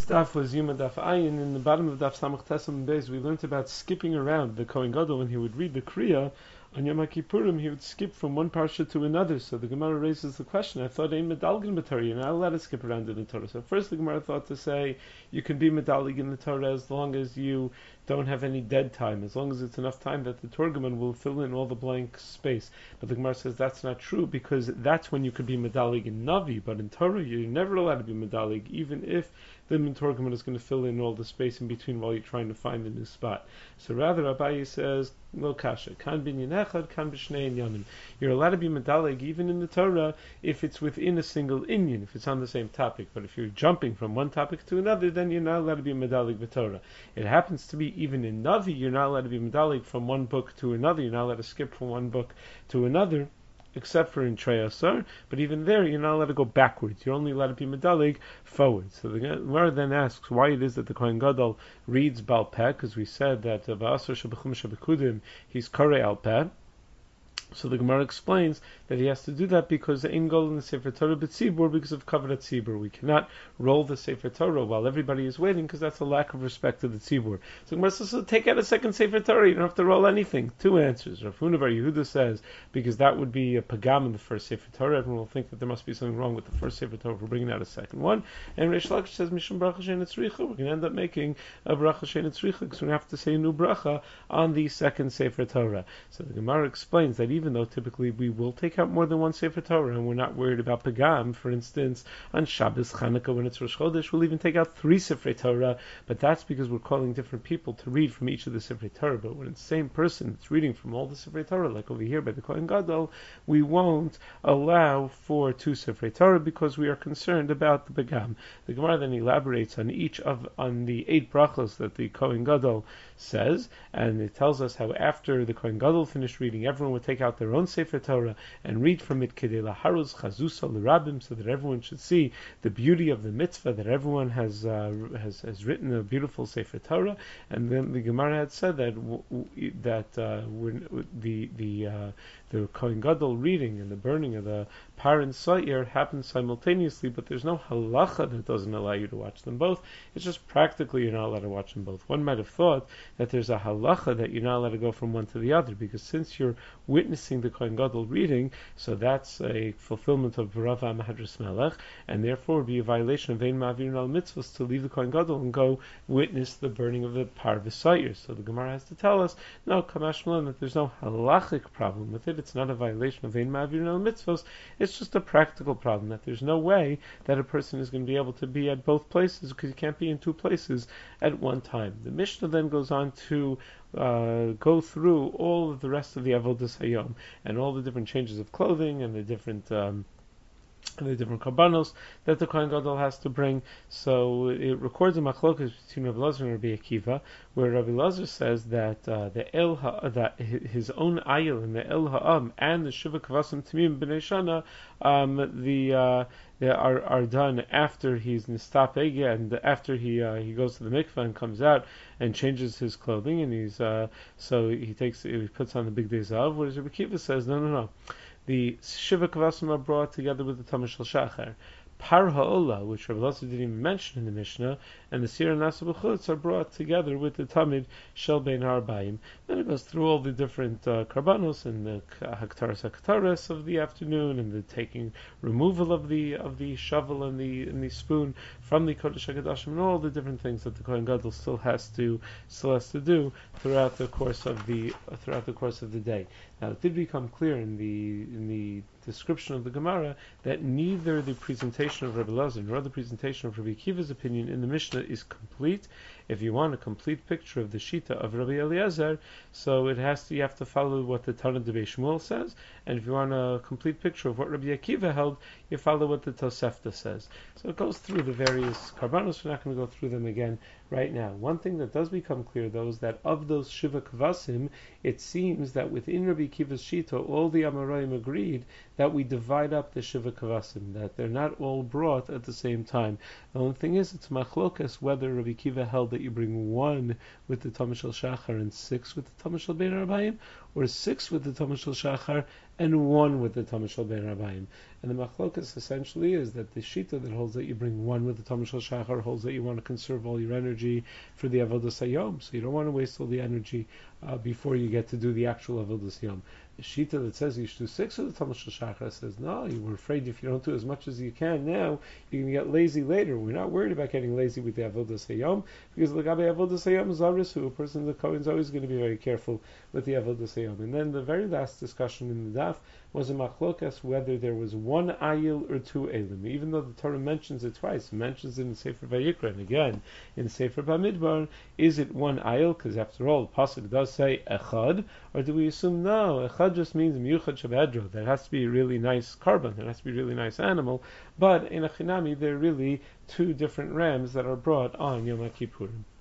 Daf was Yuma Daf Ayin. In the bottom of Daf Samach Tesam Beis, we learned about skipping around. The Kohen Gadol, when he would read the Kriya on Yom Kippurim, he would skip from one parsha to another. So the Gemara raises the question: I thought ein medalgin b'Torah, you're not allowed to skip around in the Torah. So first, the Gemara thought to say you can be medalgin in the Torah as long as you don't have any dead time, as long as it's enough time that the Torgoman will fill in all the blank space. But the Gemara says that's not true, because that's when you could be medalig in Navi, but in Torah you're never allowed to be medalig, even if the Torgoman is going to fill in all the space in between while you're trying to find a new spot. So rather, Abaye says, Lo kasha, kan binyan echad, kan b'shnei inyanim. You're allowed to be medalig even in the Torah if it's within a single inyan, if it's on the same topic. But if you're jumping from one topic to another, then you're not allowed to be medalig b'Torah. It happens to be even in Navi, you're not allowed to be medalig from one book to another. You're not allowed to skip from one book to another, except for in Treyasar, but even there you're not allowed to go backwards. You're only allowed to be medalig forward. So the Gemara then asks why it is that the Kohen Gadol reads Baal Peh, because we said that Va'asar Shabachum Shabikudim he's Karei Al Peh. So the Gemara explains that he has to do that because ein gol in the Sefer Torah b'tzibur, because of kavod tzibur. We cannot roll the Sefer Torah while everybody is waiting, because that's a lack of respect to the tzibur. So the Gemara says, so take out a second Sefer Torah. You don't have to roll anything. Two answers. Rav Huna bar Yehuda says because that would be a pagam in the first Sefer Torah. Everyone will think that there must be something wrong with the first Sefer Torah for bringing out a second one. And Reish Lakish says mishum bracha she'ein tzricha. We're going to end up making a bracha she'ein tzricha because we have to say a new bracha on the second Sefer Torah. So the Gemara explains that even though typically we will take out more than one Sefer Torah, and we're not worried about Pagam, for instance, on Shabbos, Chanukah, when it's Rosh Chodesh, we'll even take out 3 Sefer Torah, but that's because we're calling different people to read from each of the Sefer Torah. But when it's the same person that's reading from all the Sefer Torah, like over here by the Kohen Gadol, we won't allow for 2 Sefer Torah because we are concerned about the Pagam. The Gemara then elaborates on the 8 brachos that the Kohen Gadol says, and it tells us how after the Kohen Gadol finished reading, everyone would take out their own Sefer Torah and read from it kedei laharuz chazusa l'rabim, so that everyone should see the beauty of the mitzvah, that everyone has written a beautiful Sefer Torah. And then the Gemara had said that when the Kohen Gadol reading and the burning of the Par and Sa'ir happens simultaneously, but there's no halacha that doesn't allow you to watch them both. It's just practically you're not allowed to watch them both. One might have thought that there's a halacha that you're not allowed to go from one to the other, because since you're witnessing the Kohen Gadol reading, so that's a fulfillment of Barava Mahadras Melech, and therefore would be a violation of Ein Ma'avirin al Mitzvos to leave the Kohen Gadol and go witness the burning of the Par v'Sa'ir. So the Gemara has to tell us, no, Kamash Malan, that there's no halachic problem with it. It's not a violation of Ein Ma'avirin al Mitzvos. It's just a practical problem, that there's no way that a person is going to be able to be at both places, because you can't be in 2 places at one time. The Mishnah then goes on to go through all of the rest of the Avodas Hayom and all the different changes of clothing and the different karbanos that the Kohen Gadol has to bring. So it records a machlokas between Rabbi Lazar and Rabbi Akiva, where Rabbi Lazar says that that his own ayil and the El Ha'am and the Shiva Kavasim Tamim B'nei Shana they are done after he's nistap ege, and after he goes to the mikveh and comes out and changes his clothing, and he puts on the big day zav. Whereas Rabbi Akiva says no. The Shiva Kavasim are brought together with the Tamid Shel Shachar. Par Ha'olah, which Rabbi Lazar didn't even mention in the Mishnah, and the Sira Nasa B'chutz are brought together with the Tamid Shel Bein Harbayim. Then it goes through all the different karbanos and the haktaras of the afternoon, and the removal of the shovel and the spoon from the Kodesh HaKodashim, and all the different things that the Kohen Gadol still has to do throughout the course of the day. Now, it did become clear in the description of the Gemara that neither the presentation of Rabbi Lazar nor the presentation of Rabbi Akiva's opinion in the Mishnah is complete. If you want a complete picture of the Shita of Rabbi Eliezer, so you have to follow what the Tanna D'Bei Shmuel says, and if you want a complete picture of what Rabbi Akiva held, you follow what the Tosefta says. So it goes through the various karbanos. We're not going to go through them again right now. One thing that does become clear, though, is that of those Shiva Kavasim, it seems that within Rabbi Akiva's Shita, all the Amoraim agreed that we divide up the Shiva Kavasim, that they're not all brought at the same time. The only thing is, it's machlokas whether Rabbi Akiva held that you bring 1 with the Tamid Shel Shachar and 6 with the Tamid Shel Bein Harbayim, or 6 with the Tamid Shel Shachar and one with the Tamar Shel Bein Rabbayim. And the machlokas essentially is that the shita that holds that you bring one with the Tamar Shel Shachar holds that you want to conserve all your energy for the Avodas Hayom, so you don't want to waste all the energy before you get to do the actual Avodas Hayom. The shita that says you should do 6 of the Tamar Shel Shachar says no, you were afraid if you don't do as much as you can now, you're going to get lazy later. We're not worried about getting lazy with the Avodas Hayom, because Lagabe Avodas Hayom Zarisu, a person in the Kohen is always going to be very careful with the Avodas Hayom. And then the very last discussion in the daf was a machlokas whether there was one ayil or two elim. Even though the Torah mentions it twice, it mentions it in Sefer Vayikra, and again in Sefer Bamidbar, is it one ayil? Because after all, the pasuk does say echad, or do we assume no? Echad just means miyuchad shabedro. That has to be a really nice carbon. It has to be a really nice animal. But in a chinami, there are really two different rams that are brought on Yom Kippurim.